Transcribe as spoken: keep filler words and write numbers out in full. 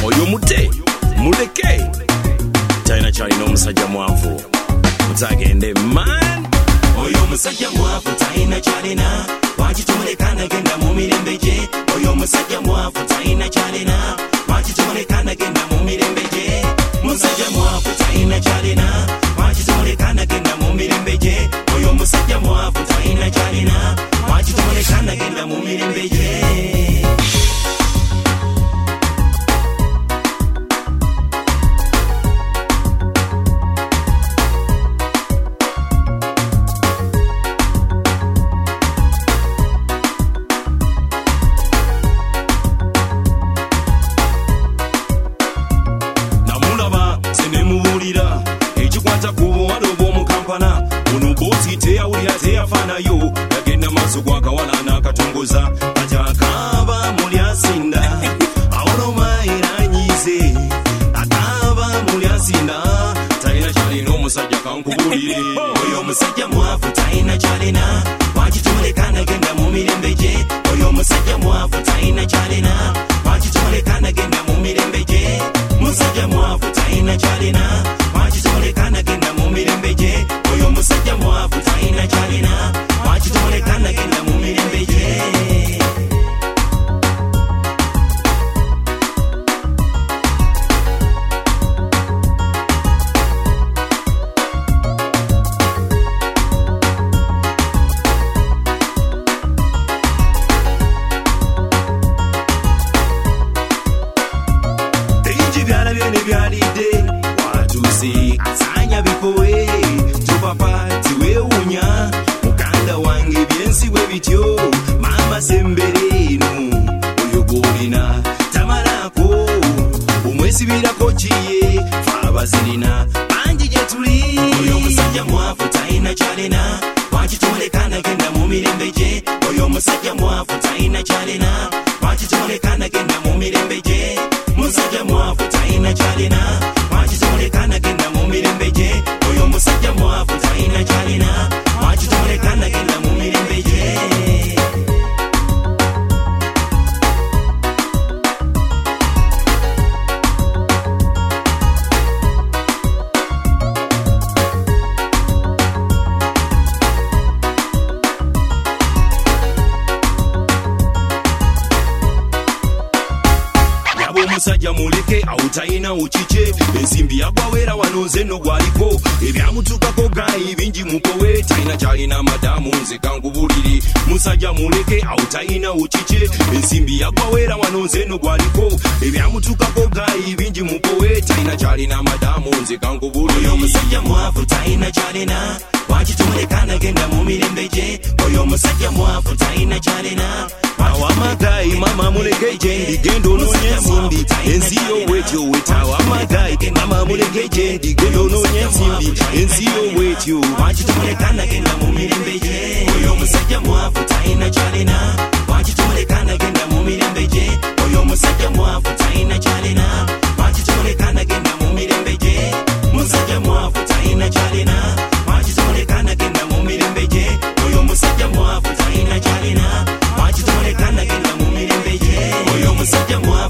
oyo mute muleke China China omusajja mwavu mutagende man oyo musajja mwavu China China wachitumulekana genda mu mirembe gye oyo musajja mwavu China China wachitumulekana genda mu mirembe gye musajja mwavu China China wachitumulekana genda mu mirembe gye oyo musajja mwavu China China wachitumulekana genda mu mirembe gye yo yagenda maso kwa kawala na katongoza ajakaba mulyasinda awono mayiranyize akaba mulyasinda China China omusajja kankubulire oyo musajja mwavu China China wachitumulekana genda mu mirembe gye oyo musajja mwavu China China wachitumulekana genda mu mirembe gye musajja mwavu China China wachitumulekana genda mu mirembe gye oyo musajja mwavu China China wachitumulekana genda mu mirembe gye asanya bikowe tupapa tiweunya mukanda wange byensi bwe bityo mama sembereno oyo golina tamarako umwesibirako kiye fabazirina banji gye tuli oyo musajja mwavu China China wachitumulekana genda mu mirembe gye oyo musajja mwavu China China wachitumulekana genda mu mirembe gye musajja mwavu China China wachitumulekana genda mu mirembe gye oyo musajja mwavu China China wachitumulekana genda mu mirembe gye omusajja muleke awutayina ukiche ensimbi yagwawera wanonze no gwaliko ebyamutukako gayi bingi mukowe China China madamu nze kankubuliri musajja muleke awutayina ukiche ensimbi yagwawera wanonze no gwaliko ebyamutukako gayi bingi mukowe China China madamu nze kankubuliri oyo musajja mwavu China China wachitumulekana genda mu mirembe gye oyo musajja mwavu China China awamagayi mama muleke gyendi genda ononye ensimbi ensi y'owetyo weta awamagayi mama muleke gyendi genda ononye ensimbi ensi y'owetyo wachitumulekana genda mu mirembe gye oyo musajja mwavu China China wachitumulekana genda mu mirembe gye oyo musajja mwavu China China wachitumulekana genda mu mirembe gye musajja mwavu China China wachitumulekana genda mu mirembe gye oyo musajja mwavu China China wachitumulekana genda mu mirembe gye oyo musajja mwavu